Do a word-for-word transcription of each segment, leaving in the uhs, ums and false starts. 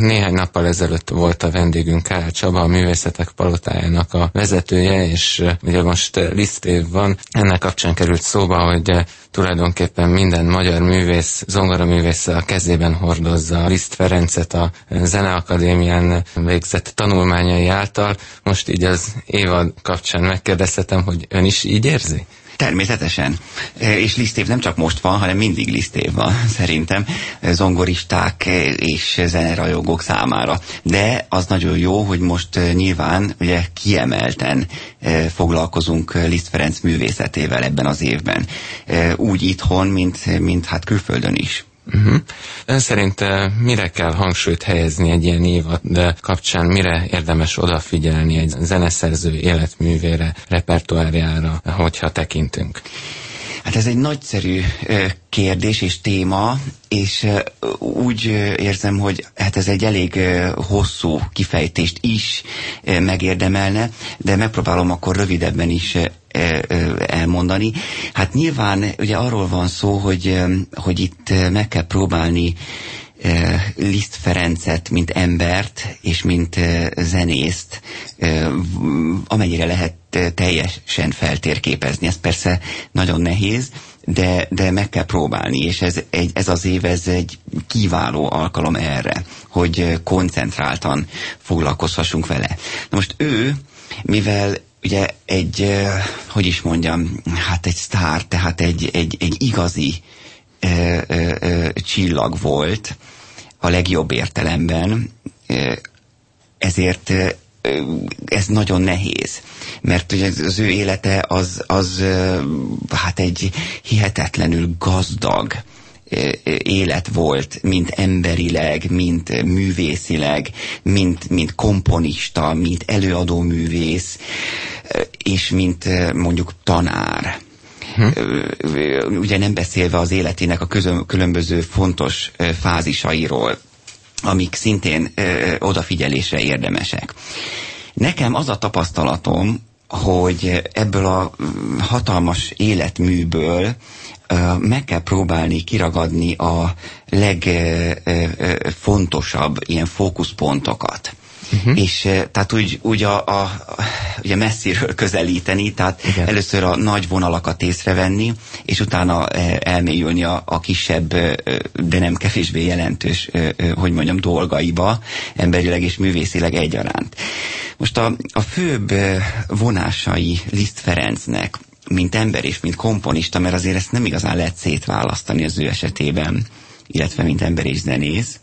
Néhány nappal ezelőtt volt a vendégünk Kál Csaba, a Művészetek Palotájának a vezetője, és ugye most Liszt év van. Ennek kapcsán került szóba, hogy tulajdonképpen minden magyar művész, zongoraművész a kezében hordozza Liszt Ferencet a Zeneakadémián végzett tanulmányai által. Most így az évad kapcsán megkérdezhetem, hogy ön is így érzi? Természetesen. És Liszt év nem csak most van, hanem mindig Liszt év van, szerintem, zongoristák és zenerajongók számára. De az nagyon jó, hogy most nyilván ugye kiemelten foglalkozunk Liszt Ferenc művészetével ebben az évben. Úgy itthon, mint, mint hát külföldön is. Uh-huh. Ön szerint mire kell hangsúlyt helyezni egy ilyen évad kapcsán, mire érdemes odafigyelni egy zeneszerző életművére, repertoárjára, hogyha tekintünk? Hát ez egy nagyszerű kérdés és téma, és úgy érzem, hogy hát ez egy elég hosszú kifejtést is megérdemelne, de megpróbálom akkor rövidebben is elmondani. Hát nyilván ugye arról van szó, hogy, hogy itt meg kell próbálni Liszt Ferencet, mint embert és mint zenészt, amennyire lehet teljesen feltérképezni. Ez persze nagyon nehéz, de, de meg kell próbálni, és ez, egy, ez az év ez egy kiváló alkalom erre, hogy koncentráltan foglalkozhassunk vele. Na most ő, mivel ugye egy, hogy is mondjam, hát egy sztár, tehát egy, egy, egy igazi ö, ö, ö, csillag volt a legjobb értelemben, ezért ez nagyon nehéz, mert ugye az ő élete az, az hát egy hihetetlenül gazdag élet volt, mint emberileg, mint művészileg, mint, mint komponista, mint előadó művész, és mint mondjuk tanár. Hm. Ugye nem beszélve az életének a közö, különböző fontos fázisairól, amik szintén ö, odafigyelésre érdemesek. Nekem az a tapasztalatom, hogy ebből a hatalmas életműből ö, meg kell próbálni kiragadni a legfontosabb ilyen fókuszpontokat. Uh-huh. És tehát úgy, úgy a, a, ugye messziről közelíteni, tehát igen, először a nagy vonalakat észrevenni, és utána elmélyülni a, a kisebb, de nem kevésbé jelentős, hogy mondjam, dolgaiba, emberileg és művészileg egyaránt. Most a, a főbb vonásai Liszt Ferencnek, mint ember és mint komponista, mert azért ezt nem igazán lehet szétválasztani az ő esetében, illetve mint ember és zenész.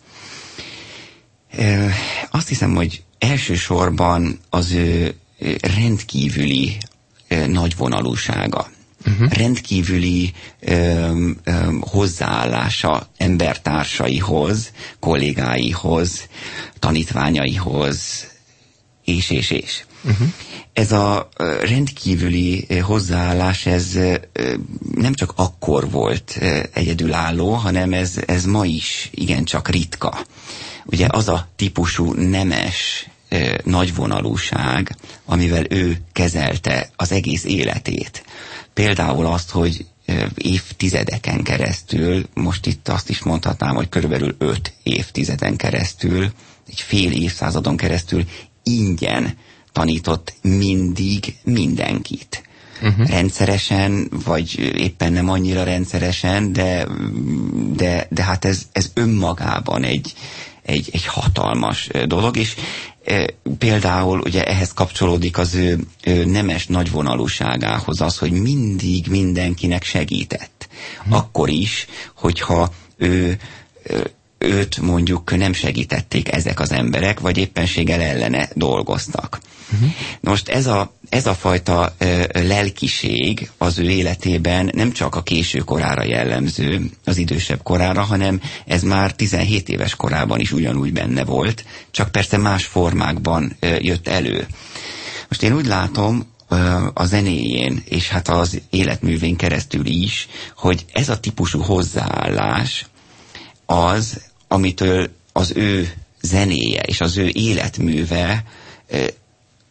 Azt hiszem, hogy elsősorban az ő rendkívüli nagyvonalúsága, uh-huh. rendkívüli ö, ö, hozzáállása embertársaihoz, kollégáihoz, tanítványaihoz, és, és, és. Uh-huh. Ez a rendkívüli hozzáállás, ez nem csak akkor volt egyedülálló, hanem ez, ez ma is igencsak ritka. Ugye az a típusú nemes eh, nagyvonalúság, amivel ő kezelte az egész életét. Például azt, hogy eh, évtizedeken keresztül, most itt azt is mondhatnám, hogy körülbelül öt évtizeden keresztül, egy fél évszázadon keresztül ingyen tanított mindig mindenkit. Uh-huh. Rendszeresen, vagy éppen nem annyira rendszeresen, de, de, de hát ez, ez önmagában egy Egy, egy hatalmas dolog, és e, például ugye ehhez kapcsolódik az ő, ő nemes nagyvonalúságához az, hogy mindig mindenkinek segített. Hmm. Akkor is, hogyha ő, őt mondjuk nem segítették ezek az emberek, vagy éppenséggel ellene dolgoztak. Hmm. Most ez a, ez a fajta ö, lelkiség az ő életében nem csak a késő korára jellemző, az idősebb korára, hanem ez már tizenhét éves korában is ugyanúgy benne volt, csak persze más formákban ö, jött elő. Most én úgy látom ö, a zenéjén, és hát az életművén keresztül is, hogy ez a típusú hozzáállás az, amitől az ő zenéje és az ő életműve ö,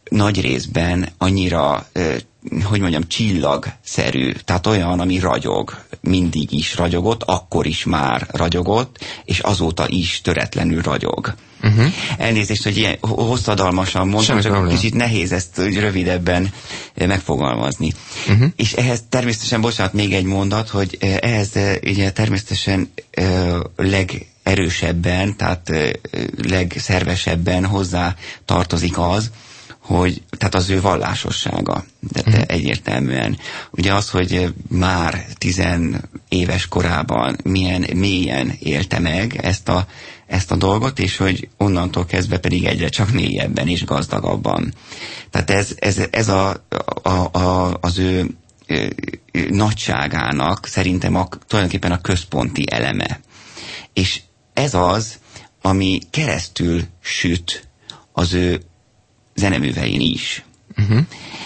nagy részben annyira, hogy mondjam, csillagszerű, tehát olyan, ami ragyog, mindig is ragyogott, akkor is már ragyogott, és azóta is töretlenül ragyog. Uh-huh. Elnézést, hogy ilyen hosszadalmasan mondom, csak kicsit nehéz ezt rövidebben megfogalmazni. Uh-huh. És ehhez természetesen, bocsánat, még egy mondat, hogy ehhez ugye természetesen legerősebben, tehát legszervesebben hozzá tartozik az, hogy, tehát az ő vallásossága, de uh-huh. egyértelműen. Ugye az, hogy már tizenéves korában milyen mélyen élte meg ezt a, ezt a dolgot, és hogy onnantól kezdve pedig egyre csak mélyebben és gazdagabban. Tehát ez, ez, ez a, a, a, az ő nagyságának szerintem a, tulajdonképpen a központi eleme. És ez az, ami keresztül süt az ő zeneművein is. Uh-huh.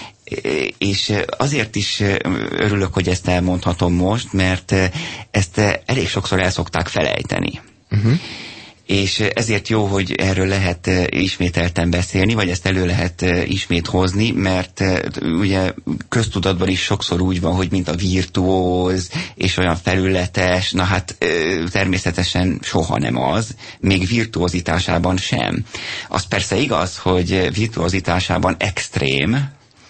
És azért is örülök, hogy ezt elmondhatom most, mert ezt elég sokszor el szokták felejteni. Uh-huh. És ezért jó, hogy erről lehet ismételten beszélni, vagy ezt elő lehet ismét hozni, mert ugye köztudatban is sokszor úgy van, hogy mint a virtuóz, és olyan felületes, na hát természetesen soha nem az, még virtuózitásában sem. Az persze igaz, hogy virtuózitásában extrém,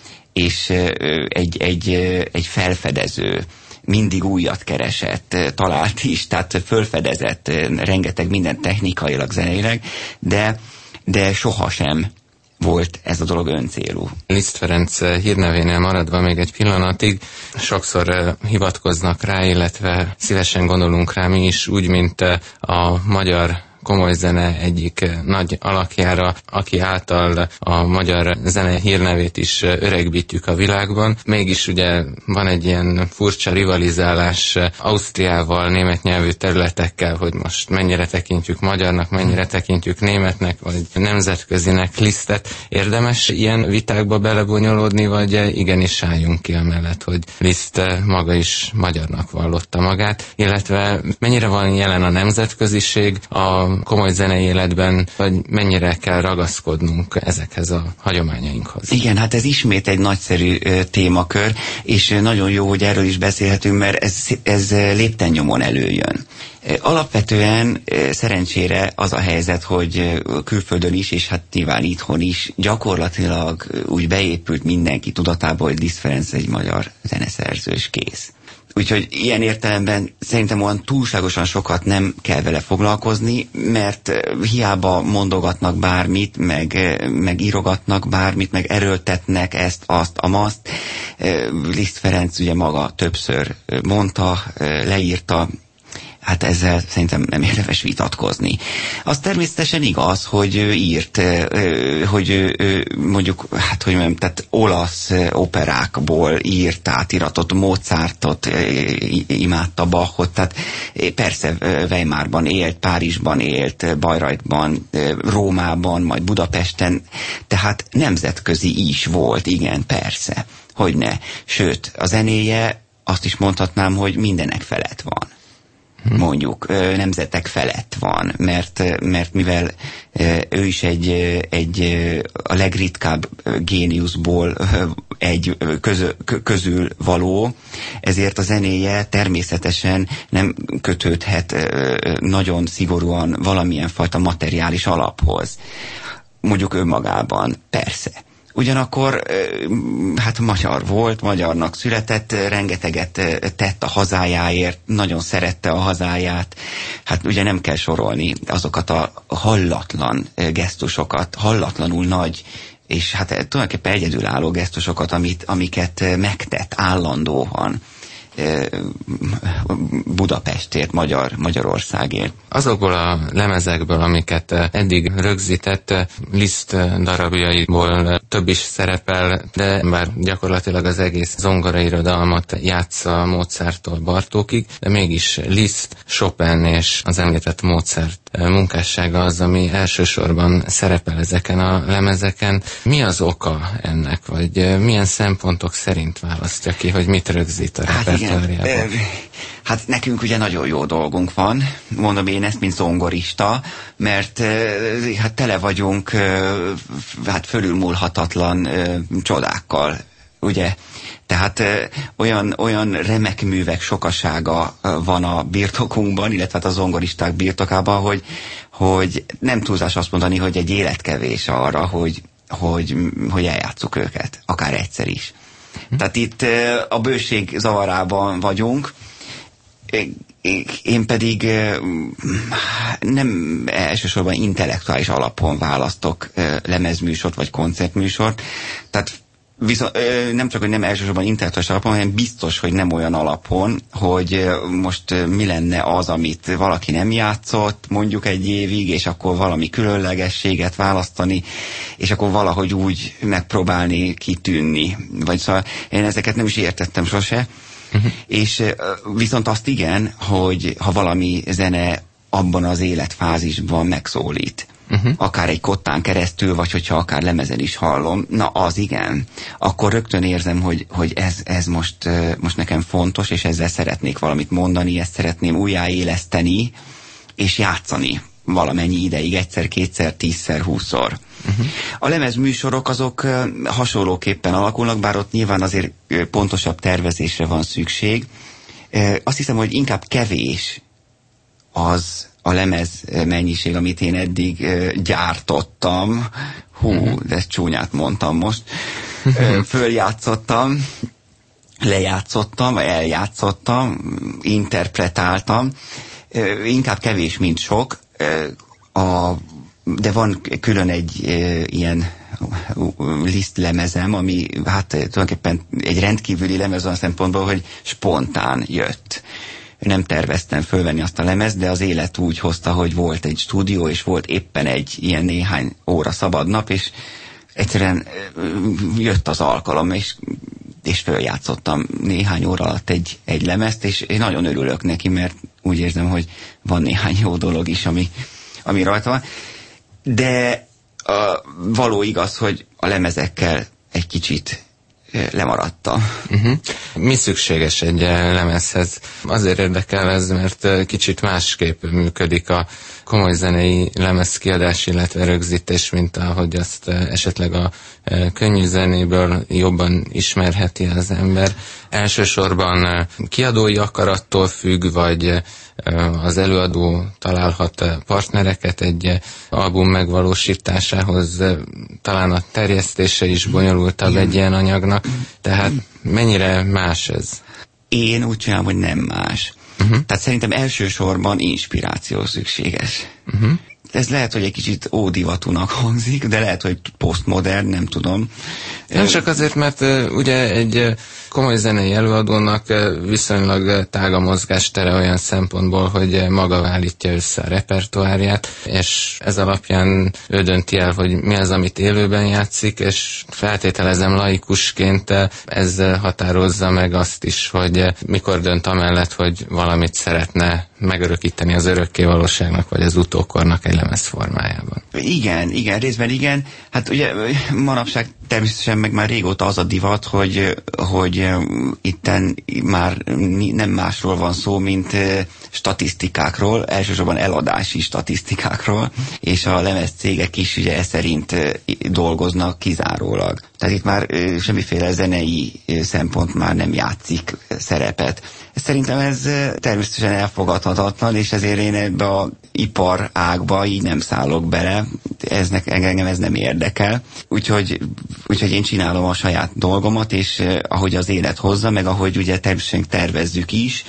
és egy, egy, egy felfedező, mindig újat keresett, talált is, tehát fölfedezett rengeteg minden technikailag, zeneileg, de, de sohasem volt ez a dolog öncélú. Liszt Ferenc hírnevénél maradva még egy pillanatig, sokszor hivatkoznak rá, illetve szívesen gondolunk rá mi is, úgy, mint a magyar komoly zene egyik nagy alakjára, aki által a magyar zene hírnevét is öregbítjük a világban. Mégis ugye van egy ilyen furcsa rivalizálás Ausztriával, német nyelvű területekkel, hogy most mennyire tekintjük magyarnak, mennyire tekintjük németnek, vagy nemzetközinek Lisztet. Érdemes ilyen vitákba belebonyolódni, vagy igenis álljunk ki amellett, hogy Liszt maga is magyarnak vallotta magát, illetve mennyire van jelen a nemzetköziség a komoly zenei életben, vagy mennyire kell ragaszkodnunk ezekhez a hagyományainkhoz. Igen, hát ez ismét egy nagyszerű ö, témakör, és ö, nagyon jó, hogy erről is beszélhetünk, mert ez, ez léptennyomon előjön. Alapvetően szerencsére az a helyzet, hogy külföldön is, és hát nyilván itthon is gyakorlatilag úgy beépült mindenki tudatába, hogy Liszt Ferenc egy magyar zeneszerző, és kész. Úgyhogy ilyen értelemben szerintem olyan túlságosan sokat nem kell vele foglalkozni, mert hiába mondogatnak bármit, meg, meg írogatnak bármit, meg erőltetnek ezt, azt, amazt. Liszt Ferenc ugye maga többször mondta, leírta, hát ezzel szerintem nem érdemes vitatkozni. Az természetesen igaz, hogy ő írt, hogy mondjuk, hát hogy mondjam, tehát olasz operákból írt átiratot, Mozartot imádta, Bachot, tehát persze Weimarban élt, Párizsban élt, Bayreuthban, Rómában, majd Budapesten, tehát nemzetközi is volt, igen, persze, hogyne. Sőt, a zenéje, azt is mondhatnám, hogy mindenek felett van. Mondjuk nemzetek felett van, mert, mert mivel ő is egy, egy a legritkább géniuszból egy közö, közül való, ezért a zenéje természetesen nem kötődhet nagyon szigorúan valamilyen fajta materiális alaphoz. Mondjuk önmagában, persze. Ugyanakkor hát magyar volt, magyarnak született, rengeteget tett a hazájáért, nagyon szerette a hazáját. Hát ugye nem kell sorolni azokat a hallatlan gesztusokat, hallatlanul nagy, és hát tulajdonképpen egyedülálló gesztusokat, amit, amiket megtett állandóan Budapestért, Magyar, Magyarországért. Azokból a lemezekből, amiket eddig rögzített, Liszt darabjaiból több is szerepel, de bár gyakorlatilag az egész zongorairodalmat játsza Mozarttól Bartókig, de mégis Liszt, Chopin és az említett Mozart munkássága az, ami elsősorban szerepel ezeken a lemezeken. Mi az oka ennek, vagy milyen szempontok szerint választja ki, hogy mit rögzít a hát repertoárjában? Igen. Hát nekünk ugye nagyon jó dolgunk van, mondom én ezt, mint zongorista, mert hát tele vagyunk hát fölülmúlhatatlan csodákkal, ugye? Tehát ö, olyan, olyan remek művek sokasága ö, van a birtokunkban, illetve hát a zongoristák birtokában, hogy, hogy nem túlzás azt mondani, hogy egy élet kevés arra, hogy, hogy, hogy eljátsszuk őket, akár egyszer is. Hm. Tehát itt ö, a bőség zavarában vagyunk, én pedig ö, nem elsősorban intellektuális alapon választok ö, lemezműsort vagy koncertműsort, tehát Viszont nem csak, hogy nem elsősorban intellektuális alapon, hanem biztos, hogy nem olyan alapon, hogy most mi lenne az, amit valaki nem játszott mondjuk egy évig, és akkor valami különlegességet választani, és akkor valahogy úgy megpróbálni kitűnni. Vagy szóval én ezeket nem is értettem sose. Uh-huh. És viszont azt igen, hogy ha valami zene abban az életfázisban megszólít, Uh-huh. akár egy kottán keresztül, vagy hogyha akár lemezen is hallom, na az igen. Akkor rögtön érzem, hogy, hogy ez, ez most, most nekem fontos, és ezzel szeretnék valamit mondani, ezt szeretném újjáéleszteni, és játszani valamennyi ideig, egyszer, kétszer, tízszer, húszszor. Uh-huh. A lemezműsorok azok hasonlóképpen alakulnak, bár ott nyilván azért pontosabb tervezésre van szükség. Azt hiszem, hogy inkább kevés az a lemez mennyiség, amit én eddig uh, gyártottam, hú, de ezt csúnyát mondtam most, uh, följátszottam, lejátszottam, vagy eljátszottam, interpretáltam, uh, inkább kevés, mint sok, uh, a, de van külön egy uh, ilyen lisztlemezem, ami hát tulajdonképpen egy rendkívüli lemez olyan szempontból, hogy spontán jött. Nem terveztem fölvenni azt a lemezt, de az élet úgy hozta, hogy volt egy stúdió, és volt éppen egy ilyen néhány óra szabad nap, és egyszerűen jött az alkalom, és, és följátszottam néhány óra alatt egy, egy lemezt, és én nagyon örülök neki, mert úgy érzem, hogy van néhány jó dolog is, ami, ami rajta van. De a, való igaz, hogy a lemezekkel egy kicsit lemaradtam. Uh-huh. Mi szükséges egy lemezhez? Azért érdekel ez, mert kicsit másképp működik a komoly zenei lemezkiadás, illetve rögzítés, mint ahogy azt esetleg a könnyű zenéből jobban ismerheti az ember. Elsősorban kiadói akarattól függ, vagy az előadó találhat partnereket egy album megvalósításához, talán a terjesztése is bonyolultabb egy ilyen anyagnak, tehát mennyire más ez? Én úgy csinálom, hogy nem más. Uh-huh. Tehát szerintem elsősorban inspiráció szükséges. Uh-huh. Ez lehet, hogy egy kicsit ódivatúnak hangzik, de lehet, hogy posztmodern, nem tudom. Nem csak azért, mert uh, ugye egy uh, komoly zenei előadónak uh, viszonylag tág a mozgástere olyan szempontból, hogy uh, maga állítja össze a repertoárját, és ez alapján ő dönti el, hogy mi az, amit élőben játszik, és feltételezem laikusként uh, ez uh, határozza meg azt is, hogy uh, mikor dönt amellett, hogy valamit szeretne megörökíteni az örökké valóságnak, vagy az utókornak egy lemez formájában. Igen, igen, részben igen. Hát ugye manapság természetesen meg már régóta az a divat, hogy, hogy itten már nem másról van szó, mint statisztikákról, elsősorban eladási statisztikákról, és a lemezcégek is ugye e szerint dolgoznak kizárólag. Tehát itt már semmiféle zenei szempont már nem játszik szerepet. Szerintem ez természetesen elfogadhatatlan, és ezért én ebbe a ipar ágba így nem szállok bele, ez ne, engem ez nem érdekel. Úgyhogy, úgyhogy én csinálom a saját dolgomat, és eh, ahogy az élet hozza, meg ahogy ugye természetesen tervezzük is,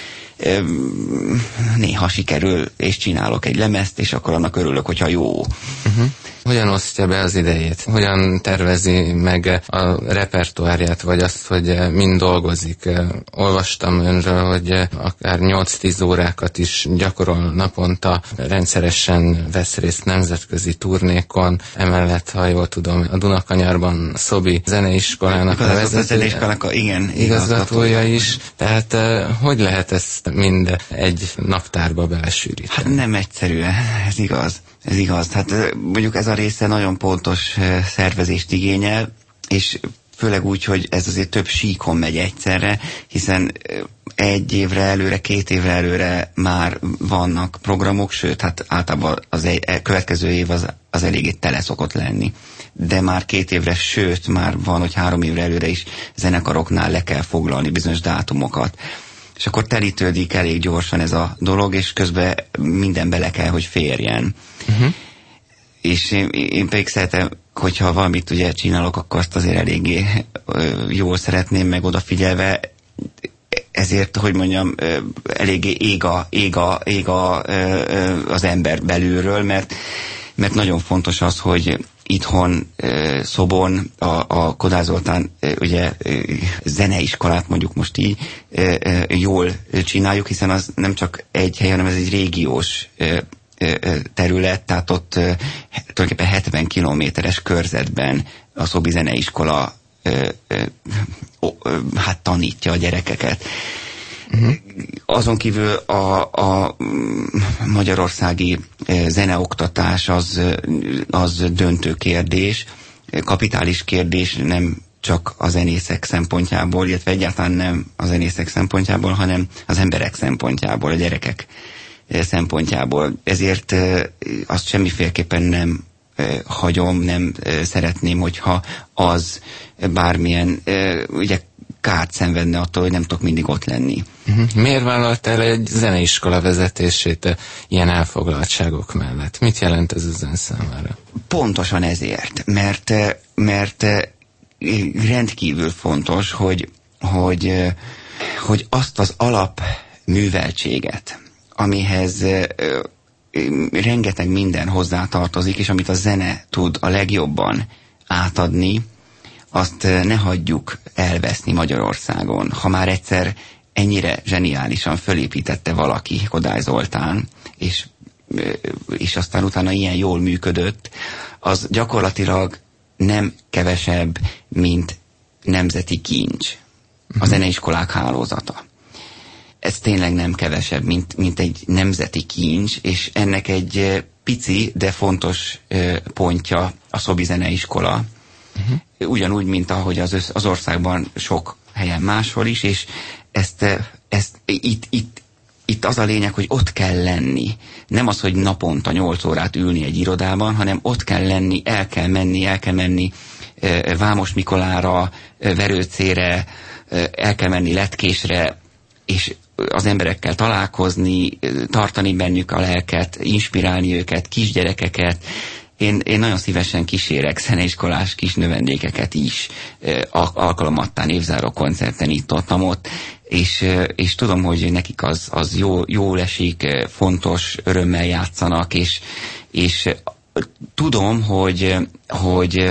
eh, néha sikerül, és csinálok egy lemezt, és akkor annak örülök, hogyha jó. Uh-huh. hogyan osztja be az idejét? Hogyan tervezi meg a repertoárját, vagy azt, hogy mind dolgozik? Olvastam önről, hogy akár nyolc-tíz órákat is gyakorol naponta, rendszeresen vesz részt nemzetközi turnékon, emellett, ha jól tudom, a Dunakanyarban Szobi zeneiskolának a vezető, igen, igazgatója is. Tehát hogy lehet ezt mind egy naptárba belesűríteni? Hát nem egyszerűen, ez igaz. Ez igaz. Hát mondjuk ez a része nagyon pontos szervezést igényel, és főleg úgy, hogy ez azért több síkon megy egyszerre, hiszen egy évre előre, két évre előre már vannak programok, sőt, hát általában az egy, következő év az, az eléggé tele szokott lenni. De már két évre, sőt, már van, hogy három évre előre is zenekaroknál le kell foglalni bizonyos dátumokat. És akkor telítődik elég gyorsan ez a dolog, és közben minden bele kell, hogy férjen. Uh-huh. És én, én pedig szeretem, hogyha valamit ugye csinálok, akkor azt azért eléggé ö, jól szeretném, meg odafigyelve, ezért, hogy mondjam, ö, eléggé ég, a, ég, a, ég a, ö, ö, az ember belülről, mert, mert nagyon fontos az, hogy itthon, Szobon, a, a Kodály Zoltán ugye zeneiskolát mondjuk most így jól csináljuk, hiszen az nem csak egy hely, hanem ez egy régiós terület, tehát ott tulajdonképpen hetven kilométeres körzetben a Szobi zeneiskola hát tanítja a gyerekeket. Uh-huh. Azon kívül a, a magyarországi zeneoktatás az, az döntő kérdés, kapitális kérdés, nem csak a zenészek szempontjából, illetve egyáltalán nem a zenészek szempontjából, hanem az emberek szempontjából, a gyerekek szempontjából. Ezért azt semmiféleképpen nem hagyom, nem szeretném, hogyha az bármilyen ugye kárt szenvedne attól, hogy nem tudok mindig ott lenni. Uh-huh. Miért vállalt el egy zeneiskola vezetését ilyen elfoglaltságok mellett? Mit jelent ez az ön számára? Pontosan ezért, mert, mert rendkívül fontos, hogy, hogy, hogy azt az alapműveltséget, amihez rengeteg minden hozzátartozik, és amit a zene tud a legjobban átadni, azt ne hagyjuk elveszni Magyarországon. Ha már egyszer ennyire zseniálisan fölépítette valaki, Kodály Zoltán, és, és aztán utána ilyen jól működött, az gyakorlatilag nem kevesebb, mint nemzeti kincs. A zeneiskolák hálózata. Ez tényleg nem kevesebb, mint, mint egy nemzeti kincs, és ennek egy pici, de fontos pontja a Szobi zeneiskola. Uh-huh. Ugyanúgy, mint ahogy az, össz, az országban sok helyen máshol is, és ezt, ezt itt, itt, itt az a lényeg, hogy ott kell lenni. Nem az, hogy naponta nyolc órát ülni egy irodában, hanem ott kell lenni, el kell menni, el kell menni Vámos Mikolára, Verőcére, el kell menni Letkésre, és az emberekkel találkozni, tartani bennük a lelket, inspirálni őket, kisgyerekeket. Én, én nagyon szívesen kísérek zeneiskolás kis növendékeket is, alkalomattán évzáró koncerten itt-ottam ott, és, és tudom, hogy nekik az, az jó, jól esik, fontos, örömmel játszanak, és, és tudom, hogy, hogy,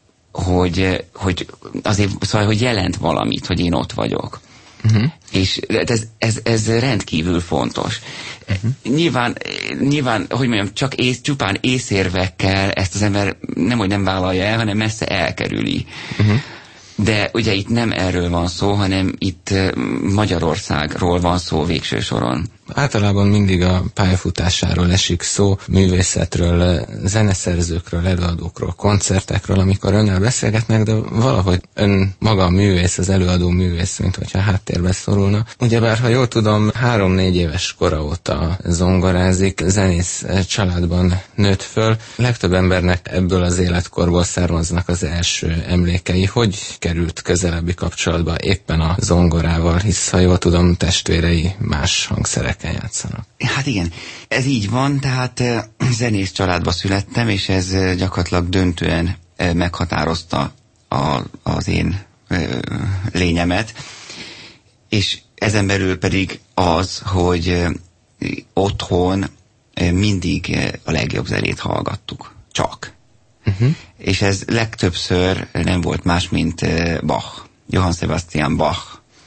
hogy, hogy azért szóval, hogy jelent valamit, hogy én ott vagyok. Uh-huh. És ez, ez, ez rendkívül fontos. Uh-huh. Nyilván, nyilván, hogy mondjam, csak ész, csupán észérvekkel ezt az ember nem, hogy nem vállalja el, hanem messze elkerüli. Uh-huh. De ugye itt nem erről van szó, hanem itt Magyarországról van szó végső soron. Általában mindig a pályafutásáról esik szó, művészetről, zeneszerzőkről, előadókról, koncertekről, amikor önnel beszélgetnek, de valahogy ön maga a művész, az előadó művész, mint hogyha háttérbe szorulna. Ugyebár, ha jól tudom, három-négy éves kora óta zongorázik, zenész családban nőtt föl. Legtöbb embernek ebből az életkorból származnak az első emlékei. Hogy került közelebbi kapcsolatba éppen a zongorával, hisz, ha jól tudom, testvérei más hangszerek játszanak. Hát igen, ez így van, tehát zenész családba születtem, és ez gyakorlatilag döntően meghatározta a, az én lényemet, és ezen belül pedig az, hogy otthon mindig a legjobb zenét hallgattuk. Csak. Uh-huh. És ez legtöbbször nem volt más, mint Bach, Johann Sebastian Bach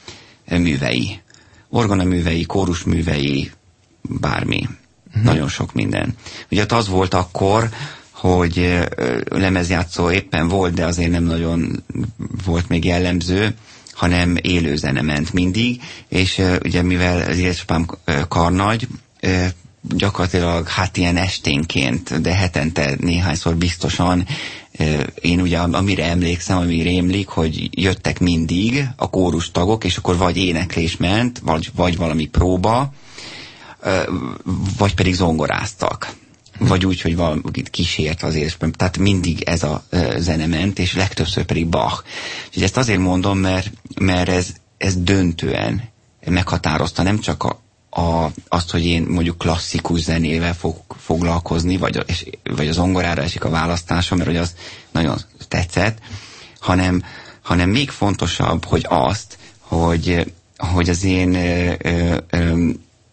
művei. Orgonaművei, kórusművei, bármi. Uh-huh. Nagyon sok minden. Ugye az volt akkor, hogy lemezjátszó éppen volt, de azért nem nagyon volt még jellemző, hanem élő zene ment mindig, és uh, ugye mivel az édesapám uh, karnagy, uh, gyakorlatilag hát ilyen esténként, de hetente néhányszor biztosan, uh, én ugye amire emlékszem, ami rémlik, hogy jöttek mindig a kórus tagok, és akkor vagy éneklés ment, vagy, vagy valami próba, uh, vagy pedig zongoráztak. Vagy úgy, hogy valamit kísért az édesapám. Tehát mindig ez a uh, zene ment, és legtöbbször pedig Bach. És ezt azért mondom, mert, mert ez, ez döntően meghatározta nem csak a, a, azt, hogy én mondjuk klasszikus zenével fog foglalkozni, vagy a, és, vagy a zongorára esik a választásom, mert hogy az nagyon tetszett, hanem, hanem még fontosabb, hogy azt, hogy, hogy az én ö, ö, ö,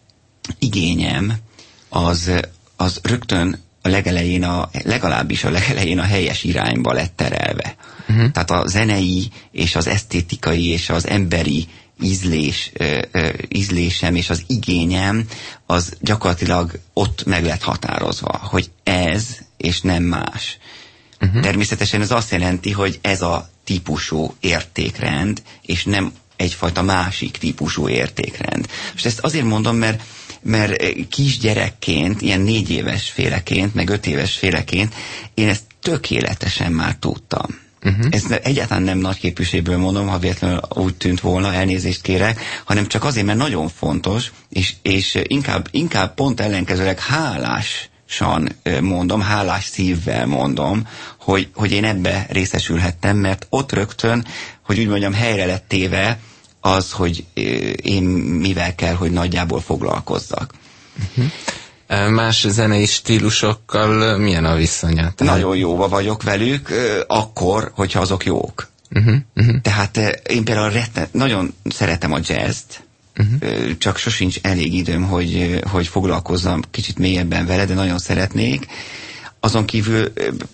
igényem az az rögtön a legelején, a, legalábbis a legelején a helyes irányba lett terelve. Uh-huh. Tehát a zenei és az esztétikai és az emberi ízlés, ö, ö, ízlésem és az igényem az gyakorlatilag ott meg lett határozva, hogy ez és nem más. Uh-huh. Természetesen ez azt jelenti, hogy ez a típusú értékrend, és nem egyfajta másik típusú értékrend. Most ezt azért mondom, mert mert kisgyerekként, ilyen négy éves féleként, meg öt éves féleként én ezt tökéletesen már tudtam. Uh-huh. Ezt egyáltalán nem nagy képűségből mondom, ha véletlenül úgy tűnt volna, elnézést kérek, hanem csak azért, mert nagyon fontos, és, és inkább, inkább pont ellenkezőleg hálásan mondom, hálás szívvel mondom, hogy, hogy én ebbe részesülhettem, mert ott rögtön, hogy úgy mondjam, helyre lett téve az, hogy én mivel kell, hogy nagyjából foglalkozzak. Uh-huh. Más zenei stílusokkal milyen a viszonya? Tehát... Nagyon jóba vagyok velük, akkor, hogyha azok jók. Uh-huh. Uh-huh. Tehát én például retten, nagyon szeretem a jazzt, uh-huh. csak sosincs elég időm, hogy, hogy foglalkozzam kicsit mélyebben vele, de nagyon szeretnék. Azon kívül,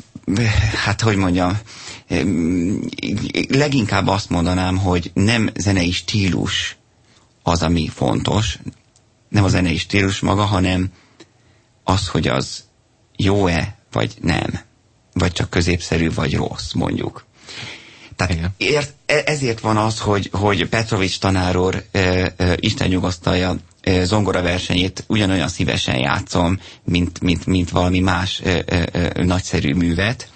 hát hogy mondjam, leginkább azt mondanám, hogy nem zenei stílus az, ami fontos, nem a zenei stílus maga, hanem az, hogy az jó-e, vagy nem. Vagy csak középszerű, vagy rossz, mondjuk. Tehát ért, ezért van az, hogy, hogy Petrovics tanár úr, e, e, Isten nyugasztalja, e, zongora versenyét ugyanolyan szívesen játszom, mint, mint, mint valami más e, e, nagyszerű művet.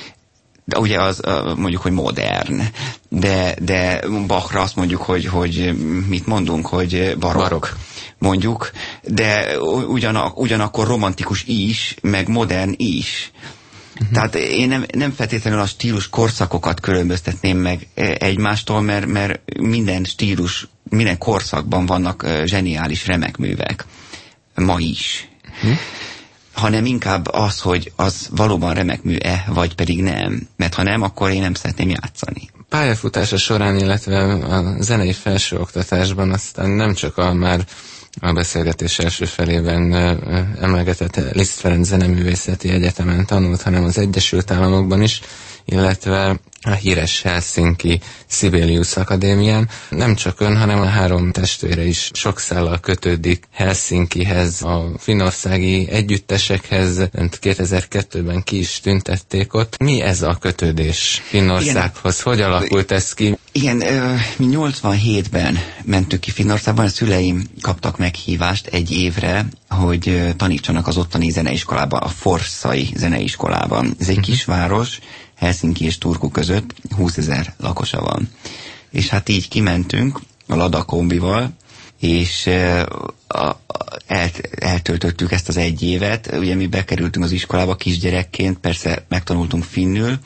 De ugye az mondjuk, hogy modern. De, de Bachra azt mondjuk, hogy, hogy mit mondunk, hogy barokk. Barok. Mondjuk, de ugyanak, ugyanakkor romantikus is, meg modern is. Uh-huh. Tehát én nem, nem feltétlenül a stílus korszakokat különböztetném meg egymástól, mert, mert minden stílus, minden korszakban vannak zseniális remek művek. Ma is. Uh-huh. Hanem inkább az, hogy az valóban remek mű-e, vagy pedig nem. Mert ha nem, akkor én nem szeretném játszani. Pályafutása során, illetve a zenei felsőoktatásban aztán nem csak a már a beszélgetés első felében emlegetett Liszt Ferenc Zeneművészeti Egyetemen tanult, hanem az Egyesült Államokban is, illetve a híres Helsinki Sibelius Akadémián. Nem csak ön, hanem a három testvére is sok szállal kötődik Helsinkihez, a finnországi együttesekhez, kétezer-kettőben ki is tüntették ott. Mi ez a kötődés Finnországhoz? Hogy alakult ez ki? Igen, mi nyolcvanhétben mentünk ki Finnországban, a szüleim kaptak meghívást egy évre, hogy tanítsanak az ottani zeneiskolában, a Forssai zeneiskolában. Ez egy kisváros, Helsinki és Turku között, húszezer lakosa van. És hát így kimentünk a Lada kombival, és a, a, el, eltöltöttük ezt az egy évet. Ugye mi bekerültünk az iskolába kisgyerekként, persze megtanultunk finnül,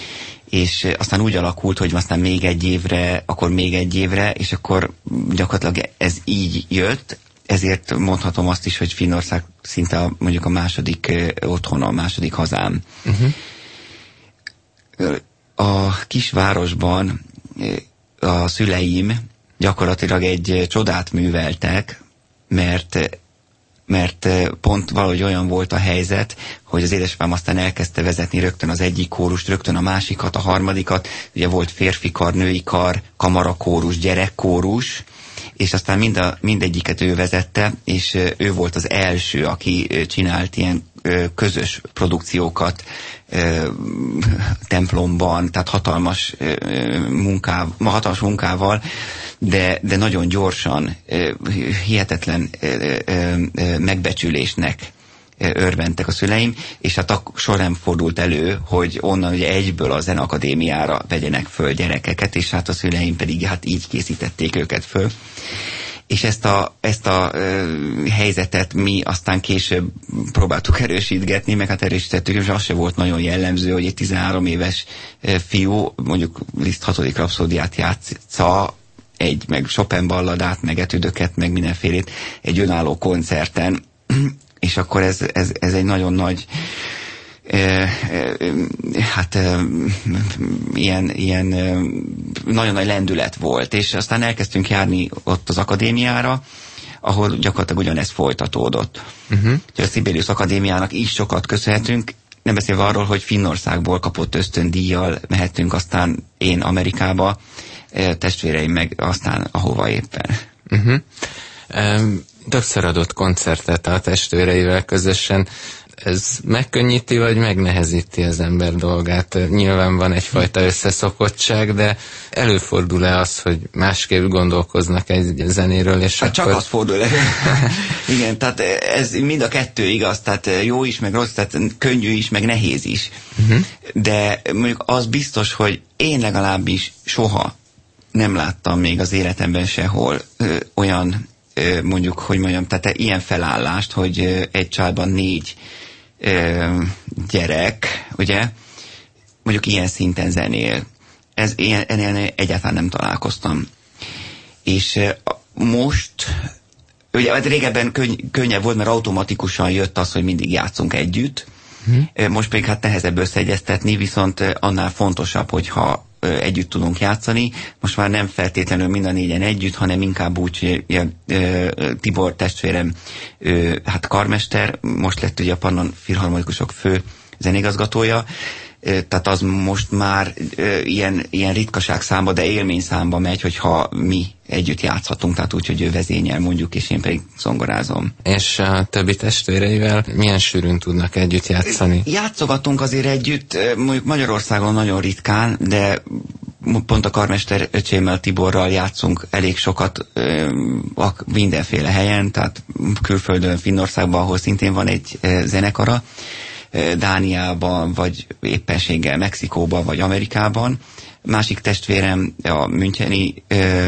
és aztán úgy alakult, hogy aztán még egy évre, akkor még egy évre, és akkor gyakorlatilag ez így jött, ezért mondhatom azt is, hogy Finnország szinte a, mondjuk a második otthona, a második hazám. Uh-huh. A kisvárosban a szüleim gyakorlatilag egy csodát műveltek, mert mert pont valahogy olyan volt a helyzet, hogy az édesapám aztán elkezdte vezetni rögtön az egyik kórust, rögtön a másikat, a harmadikat, ugye volt férfi kar, női kar, kamarakórus, gyerekkórus, és aztán mind a, mindegyiket ő vezette, és ő volt az első, aki csinált ilyen közös produkciókat templomban, tehát hatalmas, munká, hatalmas munkával, de, de nagyon gyorsan, hihetetlen megbecsülésnek örventek a szüleim, és hát a során fordult elő, hogy onnan ugye egyből a Zeneakadémiára vegyenek föl gyerekeket, és hát a szüleim pedig hát így készítették őket föl. És ezt a, ezt a ö, helyzetet mi aztán később próbáltuk erősítgetni, meg hát erősítettük, és az se volt nagyon jellemző, hogy egy tizenhárom éves ö, fiú, mondjuk Liszt hatodik rapszódiát játsza, egy, meg Chopin balladát, meg etüdöket, meg mindenfélét egy önálló koncerten, és akkor ez, ez, ez egy nagyon nagy hát ilyen, ilyen nagyon nagy lendület volt, és aztán elkezdtünk járni ott az akadémiára, ahol gyakorlatilag ugyanez folytatódott. Uh-huh. A Sibelius Akadémiának is sokat köszönhetünk, nem beszélve arról, hogy Finnországból kapott ösztöndíjjal mehettünk aztán én Amerikába, testvéreim meg aztán ahova éppen. Uh-huh. Um, többször adott koncertet a testvéreivel közösen. Ez megkönnyíti, vagy megnehezíti az ember dolgát? Nyilván van egyfajta összeszokottság, de előfordul-e az, hogy másképp gondolkoznak egy zenéről, és hát akkor... csak az fordul elő. Igen, tehát ez mind a kettő igaz, tehát jó is, meg rossz, tehát könnyű is, meg nehéz is. Uh-huh. De mondjuk az biztos, hogy én legalábbis soha nem láttam még az életemben sehol ö, olyan, ö, mondjuk, hogy mondjam, tehát ilyen felállást, hogy ö, egy családban négy ö, gyerek, ugye, mondjuk ilyen szinten zenél. Ez, ilyen, ennél egyáltalán nem találkoztam. És ö, most, ugye régebben könny, könnyebb volt, mert automatikusan jött az, hogy mindig játszunk együtt. Hmm. Most pedig hát nehezebb összeegyeztetni, viszont annál fontosabb, hogyha együtt tudunk játszani. Most már nem feltétlenül mind a négyen együtt, hanem inkább úgy, hogy Tibor testvérem, hát karmester, most lett ugye a Pannon Filharmonikusok fő zenigazgatója, tehát az most már ilyen, ilyen ritkaság számba, de élmény számba megy, hogyha mi együtt játszhatunk, tehát úgy, hogy ő vezényel mondjuk, és én pedig zongorázom. És a többi testvéreivel milyen sűrűn tudnak együtt játszani? Játszogatunk azért együtt, mondjuk Magyarországon nagyon ritkán, de pont a karmester öcsémmel, Tiborral játszunk elég sokat mindenféle helyen, tehát külföldön, Finnországban, ahol szintén van egy zenekara, Dániában, vagy éppenséggel Mexikóban, vagy Amerikában. Másik testvérem a müncheni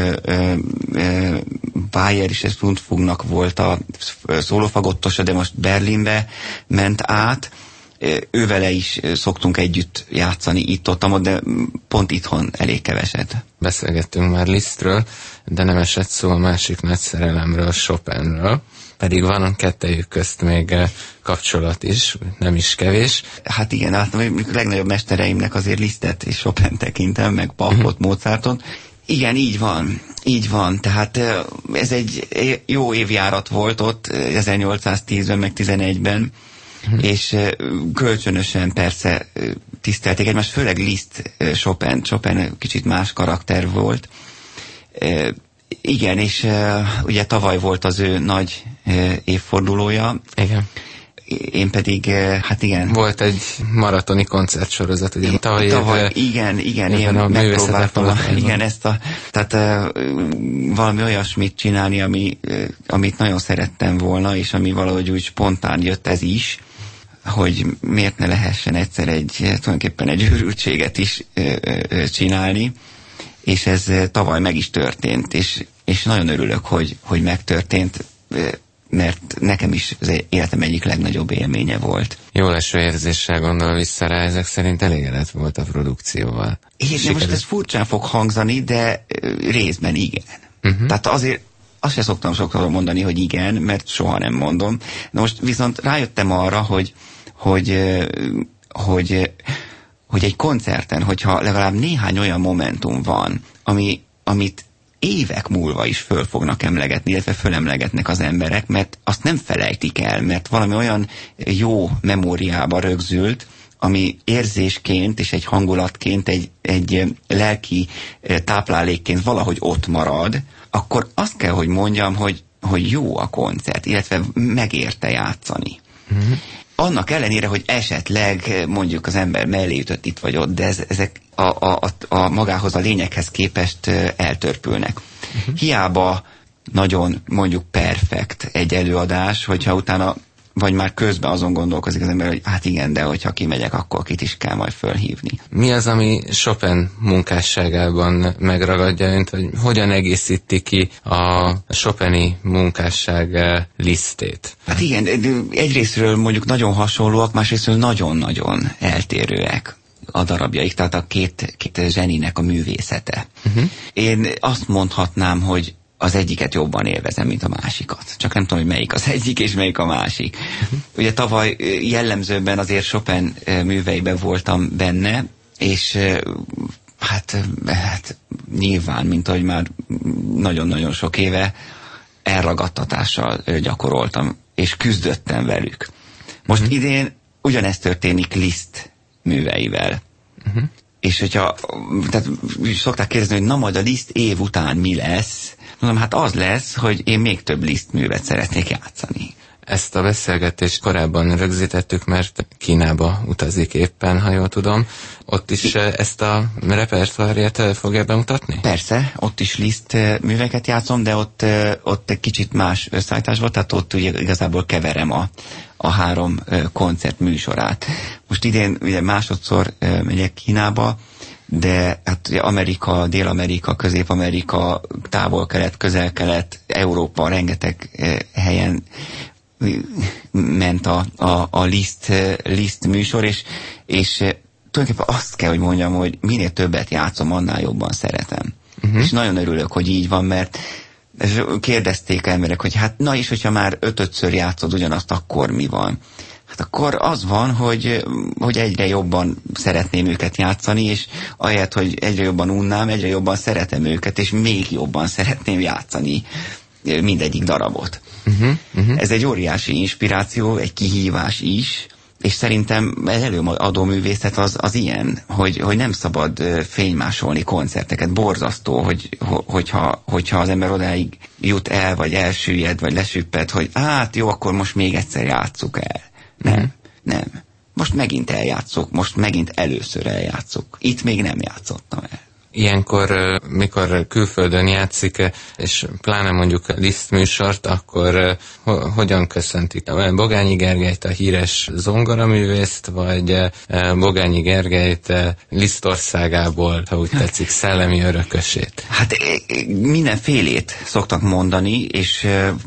Bayer és Rundfunknak volt a szólófagottosa, de most Berlinbe ment át. Ővele is szoktunk együtt játszani itt-ott, de pont itthon elég keveset. Beszélgettünk már Lisztről, de nem esett szó a másik nagy szerelemről, Chopinről. Pedig van kettejük közt még kapcsolat is, nem is kevés. Hát igen, hát a legnagyobb mestereimnek azért Lisztet és Chopin tekintem, meg Bachot, uh-huh. Mozartot. Igen, így van, így van. Tehát ez egy jó évjárat volt ott, ezernyolcszáztízben, meg tizenegyben, uh-huh. és kölcsönösen persze tisztelték egymást, főleg Liszt, Chopin. Chopin kicsit más karakter volt. Igen, és uh, ugye tavaly volt az ő nagy uh, évfordulója. Igen. Én pedig, uh, hát igen. Volt egy maratoni koncertsorozat, ugye tavaly. Tavaly év, igen, igen, én megpróbáltam a, igen, ezt a, tehát uh, valami olyasmit csinálni, ami, uh, amit nagyon szerettem volna, és ami valahogy úgy spontán jött ez is, hogy miért ne lehessen egyszer egy, tulajdonképpen egy őrültséget is uh, uh, csinálni. És ez tavaly meg is történt, és, és nagyon örülök, hogy, hogy megtörtént, mert nekem is az életem egyik legnagyobb élménye volt. Jó leső érzéssel gondol vissza rá, ezek szerint elégedett volt a produkcióval. És most ez furcsán fog hangzani, de részben igen. Uh-huh. Tehát azért azt sem szoktam sokszor mondani, hogy igen, mert soha nem mondom. Na most viszont rájöttem arra, hogy, hogy, hogy hogy egy koncerten, hogyha legalább néhány olyan momentum van, ami, amit évek múlva is föl fognak emlegetni, illetve fölemlegetnek az emberek, mert azt nem felejtik el, mert valami olyan jó memóriába rögzült, ami érzésként és egy hangulatként, egy, egy lelki táplálékként valahogy ott marad, akkor azt kell, hogy mondjam, hogy, hogy jó a koncert, illetve megérte játszani. Uh-huh. Annak ellenére, hogy esetleg mondjuk az ember mellé ütött itt vagy ott, de ez, ezek a, a, a, a magához, a lényeghez képest eltörpülnek. Uh-huh. Hiába nagyon mondjuk perfekt egy előadás, hogyha utána vagy már közben azon gondolkozik az ember, hogy hát igen, de hogyha kimegyek, akkor kit is kell majd fölhívni. Mi az, ami Chopin munkásságában megragadja önt, hogy hogyan egészíti ki a Chopini munkásság lisztét? Hát igen, egyrésztről mondjuk nagyon hasonlóak, másrésztről nagyon-nagyon eltérőek a darabjaik, tehát a két, két zseninek a művészete. Uh-huh. Én azt mondhatnám, hogy az egyiket jobban élvezem, mint a másikat. Csak nem tudom, hogy melyik az egyik, és melyik a másik. Uh-huh. Ugye tavaly jellemzőben azért Chopin műveiben voltam benne, és hát, hát nyilván, mint ahogy már nagyon-nagyon sok éve elragadtatással gyakoroltam, és küzdöttem velük. Most uh-huh. idén ugyanezt történik Liszt műveivel. Uh-huh. És hogyha, tehát szokták kérdezni, hogy na majd a Liszt év után mi lesz, mondom, hát az lesz, hogy én még több Liszt művet szeretnék játszani. Ezt a beszélgetést korábban rögzítettük, mert Kínába utazik éppen, ha jól tudom. Ott is ezt a repertoárját fogja bemutatni? Persze, ott is Liszt műveket játszom, de ott, ott egy kicsit más összeállítás volt, tehát ott ugye igazából keverem a, a három koncert műsorát. Most idén ugye másodszor megyek Kínába, de hát ugye Amerika, Dél-Amerika, Közép-Amerika, Távol-Kelet, Közel-Kelet, Európa, rengeteg helyen ment a, a, a Liszt, Liszt műsor, és, és tulajdonképpen azt kell, hogy mondjam, hogy minél többet játszom, annál jobban szeretem. Uh-huh. És nagyon örülök, hogy így van, mert kérdezték emberek, hogy hát na és hogyha már ötödször játszod ugyanazt, akkor mi van? Hát akkor az van, hogy, hogy egyre jobban szeretném őket játszani, és ahelyett, hogy egyre jobban unnám, egyre jobban szeretem őket, és még jobban szeretném játszani mindegyik darabot. Uh-huh, uh-huh. Ez egy óriási inspiráció, egy kihívás is, és szerintem az előadó művészet az, az ilyen, hogy, hogy nem szabad fénymásolni koncerteket. Borzasztó, hogy, hogyha, hogyha az ember odáig jut el, vagy elsüllyed, vagy lesüpped, hogy hát jó, akkor most még egyszer játsszuk el. Nem, uh-huh. nem. Most megint eljátszok, most megint először eljátszok. Itt még nem játszottam el. Ilyenkor, mikor külföldön játszik, és pláne mondjuk Liszt műsort, akkor ho- hogyan köszöntik? Bogányi Gergelyt, a híres zongoraművészt, vagy Bogányi Gergelyt Liszt országából, ha úgy tetszik, szellemi örökösét? Hát mindenfélét szoktak mondani, és,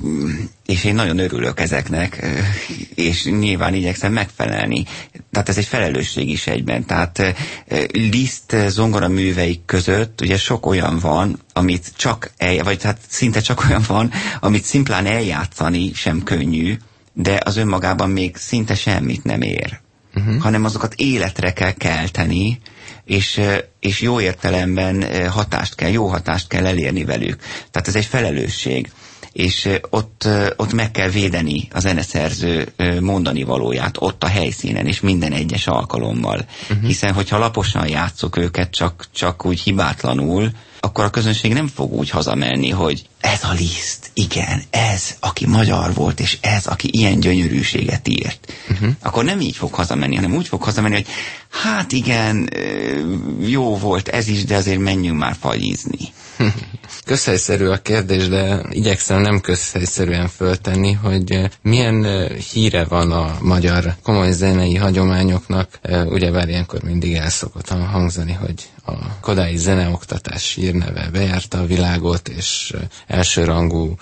és én nagyon örülök ezeknek, és nyilván igyekszem megfelelni. Tehát ez egy felelősség is egyben. Tehát Liszt zongoraműveik között ugye sok olyan van, amit csak el, vagy hát szinte csak olyan van, amit szimplán eljátszani sem könnyű, de az önmagában még szinte semmit nem ér. Uh-huh. Hanem azokat életre kell kelteni, és, és jó értelemben hatást kell, jó hatást kell elérni velük. Tehát ez egy felelősség. És ott, ott meg kell védeni a zeneszerző mondani valóját, ott a helyszínen, és minden egyes alkalommal. Uh-huh. Hiszen, hogyha laposan játszok őket, csak, csak úgy hibátlanul, akkor a közönség nem fog úgy hazamenni, hogy ez a Liszt, igen, ez, aki magyar volt, és ez, aki ilyen gyönyörűséget írt. Uh-huh. Akkor nem így fog hazamenni, hanem úgy fog hazamenni, hogy hát igen, jó volt ez is, de azért menjünk már fagyizni. Közhelyszerű a kérdés, de igyekszem nem közhelyszerűen föltenni, hogy milyen híre van a magyar komoly zenei hagyományoknak. Ugyebár ilyenkor mindig el szokott hangzani, hogy a kodályi zeneoktatás hírneve bejárta a világot, és elsőrangú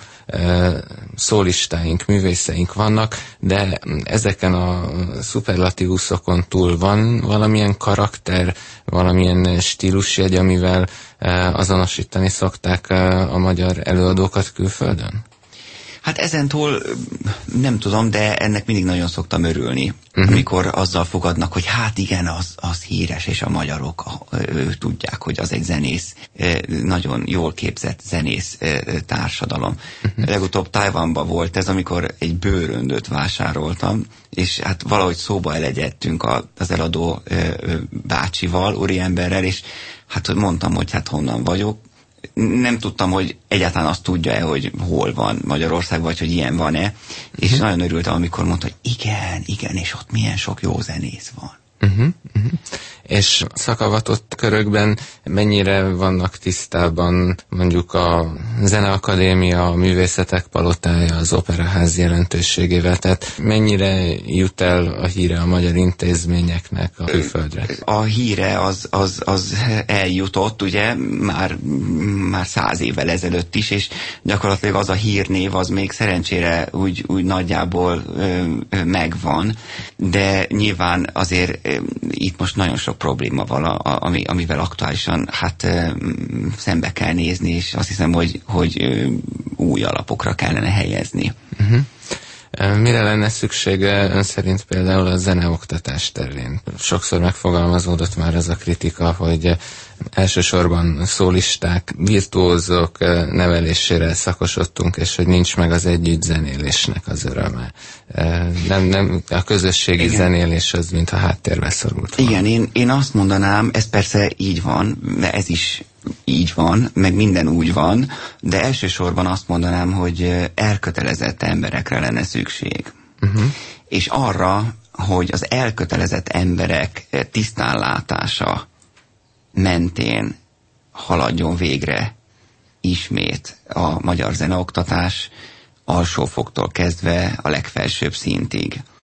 szólistáink, művészeink vannak, de ezeken a szuperlatívuszokon túl van valamilyen karakter, valamilyen stílusjegy, amivel azonosítani szokták a magyar előadókat külföldön? Hát ezentúl nem tudom, de ennek mindig nagyon szoktam örülni, uh-huh. amikor azzal fogadnak, hogy hát igen, az, az híres, és a magyarok ő, tudják, hogy az egy zenész, nagyon jól képzett zenész társadalom. Uh-huh. Legutóbb Tajvanban volt ez, amikor egy bőröndöt vásároltam, és hát valahogy szóba elegyedtünk az eladó bácsival, úriemberrel, és hát mondtam, hogy hát honnan vagyok. Nem tudtam, hogy egyáltalán azt tudja-e, hogy hol van Magyarország, vagy hogy ilyen van-e, és uh-huh. nagyon örültem, amikor mondta, hogy igen, igen, és ott milyen sok jó zenész van. Uh-huh, uh-huh. És szakavatott körökben mennyire vannak tisztában mondjuk a Zeneakadémia, a Művészetek Palotája, az Operaház jelentőségével, tehát mennyire jut el a híre a magyar intézményeknek a külföldre? A híre az, az, az eljutott, ugye, már, már száz évvel ezelőtt is, és gyakorlatilag az a hírnév, az még szerencsére úgy, úgy nagyjából ö, ö, megvan, de nyilván azért ö, itt most nagyon sok probléma van, ami, amivel aktuálisan hát szembe kell nézni, és azt hiszem, hogy, hogy új alapokra kellene helyezni. Uh-huh. Mire lenne szüksége ön szerint például a zeneoktatás terén? Sokszor megfogalmazódott már ez a kritika, hogy elsősorban szólisták, virtuózok nevelésére szakosodtunk, és hogy nincs meg az együtt zenélésnek az öröme. Nem, nem, a közösségi Igen. zenélés az, mintha háttérbe szorult van. Igen, én, én azt mondanám, ez persze így van, de ez is így van, meg minden úgy van, de elsősorban azt mondanám, hogy elkötelezett emberekre lenne szükség. Uh-huh. És arra, hogy az elkötelezett emberek tisztánlátása mentén haladjon végre ismét a magyar zeneoktatás alsófoktól kezdve a legfelsőbb szintig.